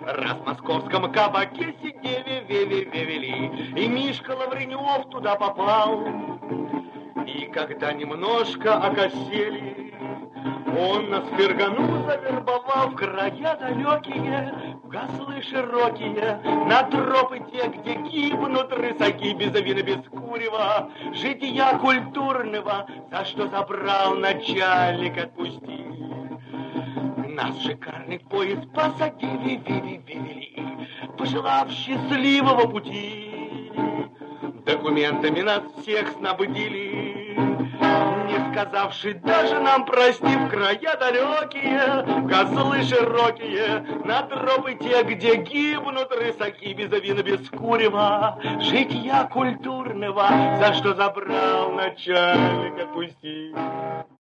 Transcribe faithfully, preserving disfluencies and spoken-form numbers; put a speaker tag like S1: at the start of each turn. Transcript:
S1: Раз в московском кабаке сидели, вели, вели, и Мишка Лавренев туда попал. И когда немножко окосели, он нас Фергану завербовал в края далекие, в кослы широкие, на тропы те, где гибнут рысаки без вина, без курева, жития культурного, за что забрал начальник, отпусти. Нас в шикарный поезд посадили, вели, вели, пожелав счастливого пути. Документами нас всех снабдили, не сказавши даже нам прости, в края далекие, в козлы широкие, на тропы те, где гибнут рысаки без вина, без курева, житья культурного, за что забрал начальник, отпусти.